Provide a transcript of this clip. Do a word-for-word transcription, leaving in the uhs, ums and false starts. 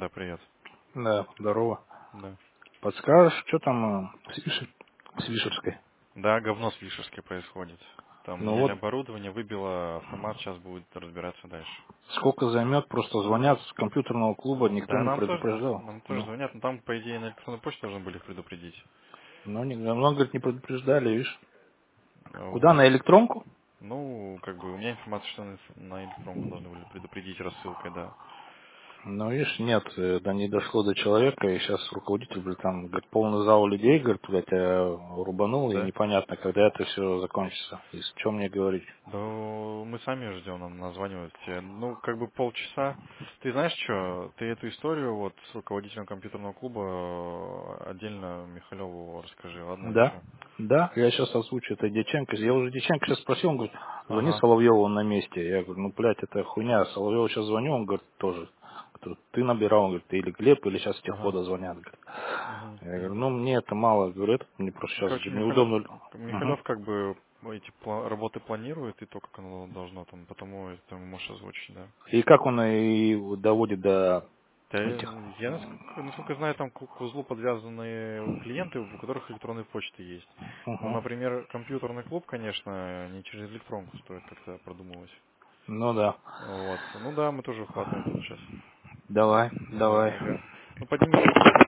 Да, привет. Да, здорово. Да. Подскажешь, что там э, с, Виш- с Вишерской? Да, говно с Вишерской происходит. Там Ну меняли вот, оборудование, выбило автомат, сейчас будет разбираться дальше. сколько займет, просто звонят с компьютерного клуба, никто Да, не нам тоже, предупреждал. нам тоже Ну, звонят, но там, по идее, на электронную почту должны были их предупредить. ну, не, много, говорит, не предупреждали, видишь. Куда, Вот. на электронку? Ну, как бы, у меня информация, что на на электронку должны были предупредить рассылкой, да. Ну, видишь, нет, э, да не дошло до человека, и сейчас руководитель, блядь, там, говорит, полный зал людей, говорит, блядь, я рубанул, и Да? непонятно, когда это все закончится. И с чем мне говорить? Да мы сами ждем, нам названивают все. Ну, как бы полчаса. Ты знаешь что, ты эту историю вот с руководителем компьютерного клуба э, отдельно Михалеву расскажи, ладно, Да, еще? да, я сейчас озвучу это Дьяченко. Я уже Дьяченко сейчас спросил, он говорит, звони Ага, Соловьеву, он на месте. Я говорю, ну, блядь, это хуйня. Соловьеву сейчас звоню, он говорит, тоже. Говорю, ты набирал, он говорит, ты или Глеб, или сейчас с ага. теххода звонят. Говорит. Мгм, Я говорю, мгм. ну, мне это мало, говорю, это мне просто Ну, сейчас короче, Михалев, неудобно. Мгм. Михалев как бы эти пла- работы планирует, и то, как оно должно там, потому это можешь озвучить, да. И как он и доводит до Да, этих... я, насколько, насколько знаю, там к к узлу подвязаны клиенты, у которых электронные почты есть. Ну, Мгм. например, компьютерный клуб, конечно, не через электронку стоит как-то продумывать. Ну да. Вот. Ну да, мы тоже ухватываем тут сейчас. Давай, Давай, давай. ага. Ну, подними трубку.